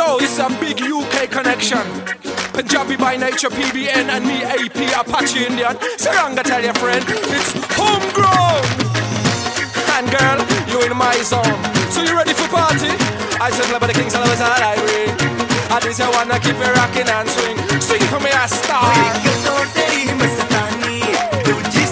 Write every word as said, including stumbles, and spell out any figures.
Yo, this is a big U K connection. Punjabi by nature, P B N, and me, A P, Apache Indian. Saranga, tell your friend, it's homegrown. And girl, you in my zone. So you ready for party? I said, love the kings, I was all I ring. I just wanna keep it rocking and swing. Sing for me, I star.